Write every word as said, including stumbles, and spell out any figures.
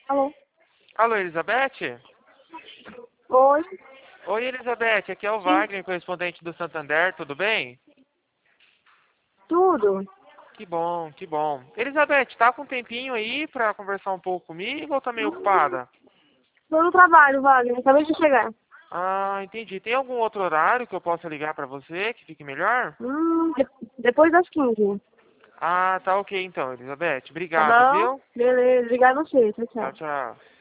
Alô? Alô, Elizabeth? Oi? Oi, Elizabeth, aqui é o Sim, Wagner, correspondente do Santander, tudo bem? tudo? Que bom, que bom. Elizabeth, tá com um tempinho aí pra conversar um pouco comigo ou tá meio ocupada? Tô no trabalho, Wagner. Acabei de chegar. Ah, entendi. Tem algum outro horário que eu possa ligar pra você, que fique melhor? Hum, de- depois das quinze. Ah, tá ok então, Elizabeth. Tá Obrigado, bom? viu? Beleza. Obrigada a você. Tchau, Tchau, tchau. tchau.